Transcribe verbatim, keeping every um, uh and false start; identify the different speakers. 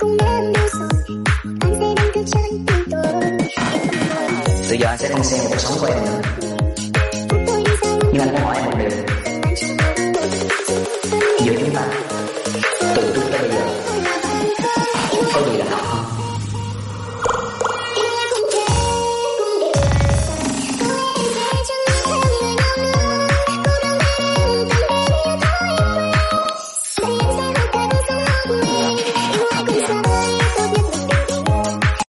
Speaker 1: Từ giờ anh sẽ đang xem cuộc sống của em nữa.